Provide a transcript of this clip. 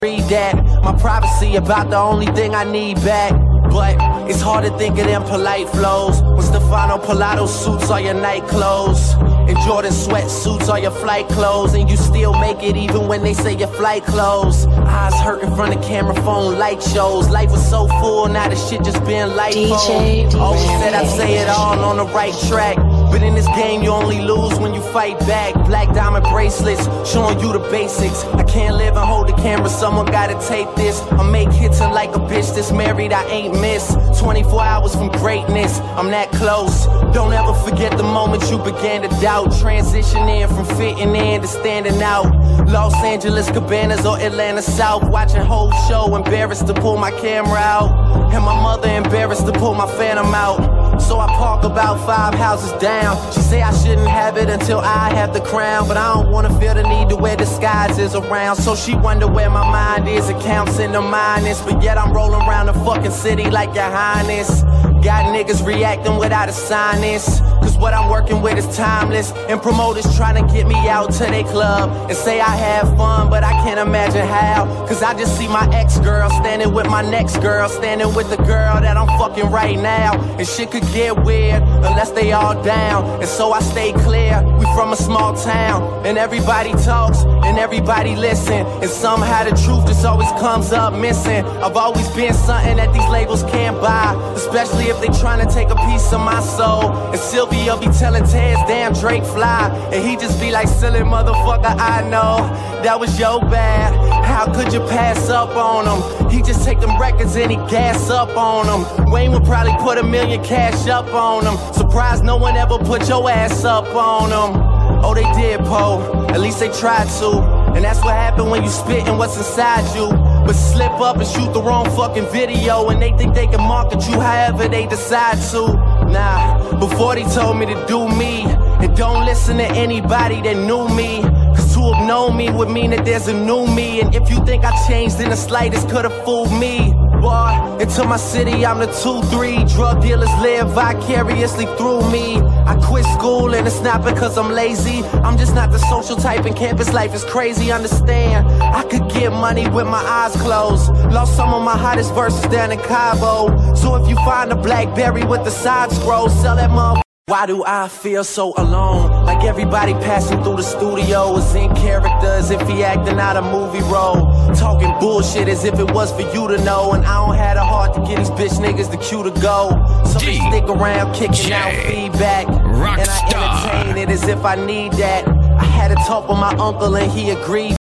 read that. My privacy about the only thing I need back. But it's hard to think of them polite flows when Stefano Pilato suits all your night clothes and Jordan sweatsuits all your flight clothes, and you still make it even when they say your flight closed. Eyes hurt in front of camera phone light shows. Life was so full, now the shit just been light phone. Always said I'd say it all on the right track, but in this game you only lose when you fight back. Black diamond bracelets showing you the basics. I can't live and hold the camera, someone gotta tape this. I make hits and like a bitch that's married I ain't miss. 24 hours from greatness, I'm that close. Don't ever forget the moment you began to doubt. Transitioning from fitting in to standing out. Los Angeles Cabanas or Atlanta South, watching whole show, embarrassed to pull my camera out, and my mother embarrassed to pull my Phantom out. So I park about 5 houses down. She say I shouldn't have it until I have the crown, but I don't wanna feel the need to wear disguises around. So she wonder where my mind is, it counts in the minus, but yet I'm rolling around the fucking city like your highness. Got niggas reacting without a sinus, cause what I'm working with is timeless, and promoters trying to get me out to their club and say I have fun, but I can't imagine how. Cause I just see my ex-girl standing with my next girl, standing with the girl that I'm fucking right now, and shit could get weird unless they all down. And so I stay clear, we from a small town, and everybody talks and everybody listen, and somehow the truth just always comes up missing. I've always been something that these labels can't buy, especially if they tryna take a piece of my soul. And Sylvia be telling Tez, damn Drake fly, and he just be like, silly motherfucker, I know that was your bad. How could you pass up on him? He just take them records and he gas up on them. Wayne would probably put $1 million cash up on him. Surprised no one ever put your ass up on him. Oh, they did, Poe, at least they tried to. And that's what happened when you spittin' what's inside you. But slip up and shoot the wrong fucking video, and they think they can market you however they decide to. Nah, before they told me to do me, and don't listen to anybody that knew me, cause to have known me would mean that there's a new me. And if you think I changed in the slightest, could've fooled me. Boy, into my city I'm the 2-3. Drug dealers live vicariously through me. I quit school and it's not because I'm lazy, I'm just not the social type, and campus life is crazy, understand. I could get money with my eyes closed. Lost some of my hottest verses down in Cabo. So if you find a Blackberry with the side scroll, sell that motherfucker. Why do I feel so alone? Like everybody passing through the studio is in character, as if he acting out a movie role. Talking bullshit as if it was for you to know. And I don't have the heart to get these bitch niggas the cue to go. So they stick around kicking out feedback, and I entertain it as if I need that. I had a talk with my uncle and he agreed.